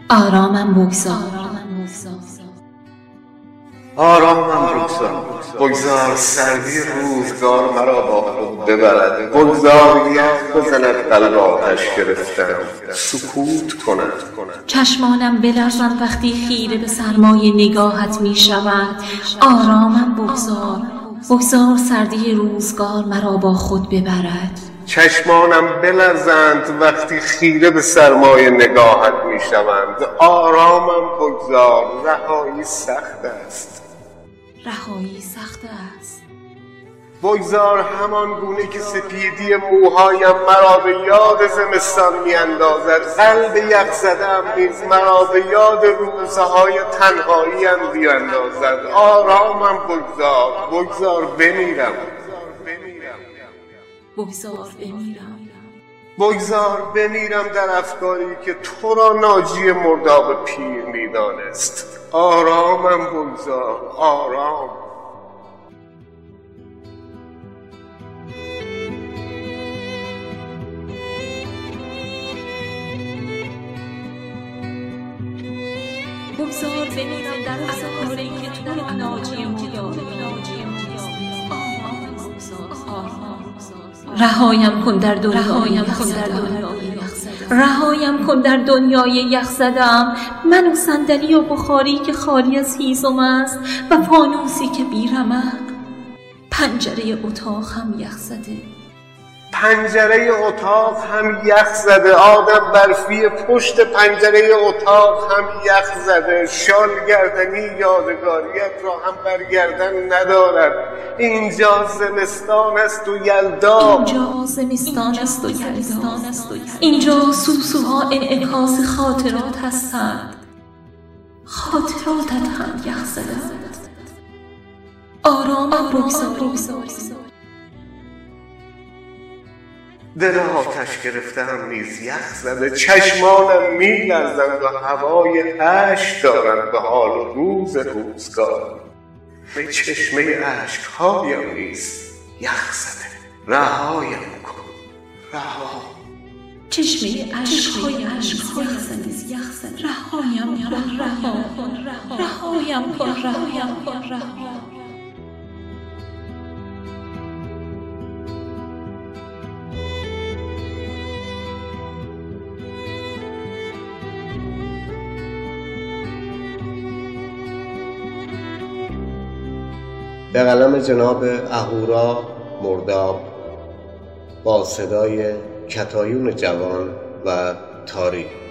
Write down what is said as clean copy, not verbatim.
آرامم بگذار. آرامم بگذار سردی روزگار مرا با خود ببرد. بگذار یخ بزند قلب آتش گرفتم، سکوت کند. چشمانم بلرزند وقتی خیره به سرمای نگاهت می شود. آرامم بگذار سردی روزگار مرا با خود ببرد. چشمانم بلرزند وقتی خیره به سرمای نگاهت می شوند. آرامم بگذار، رهایی سخت است. بگذار همان گونه که سپیدی موهایم مرا به یاد زمستان می اندازد، قلب یخ زده‌ام نیز مرا به یاد روزهای تنهاییم بیاندازد. آرامم بگذار بمیرم. بگذار بمیرم در افکاری که تو را ناجی مرداب پیر می دانست. آرامم بگذار، آرام. بگذار بمیرم در افکاری که تو را ناجی مرداب رهایم کن در دنیای یخ زده‌ام. من و صندلی و بخاری که خالی از هیزم است و فانوسی که بی رمق. پنجره اتاق هم یخ زده. آدم برفی پشت پنجره اتاق هم یخ زده. شال گردنی یادگاریت را هم برگردن ندارد. اینجا زمستان است و یلدا. اینجا سوسوها انعکاس خاطرات هستند. خاطراتت هم یخ زدند. آرامم بگذار. دل آتش گرفته‌ام نیز یخ زده. چشمانم می لرزند و هوای اشک دارند به حال و روزگار. به چشمه اشک‌هایم نیز یخ زده. رهایم کن. چشمه اشک‌های یخ زده. رهایم کن. به قلم جناب اهورا مرداب با صدای کتایون جوان و تاریک.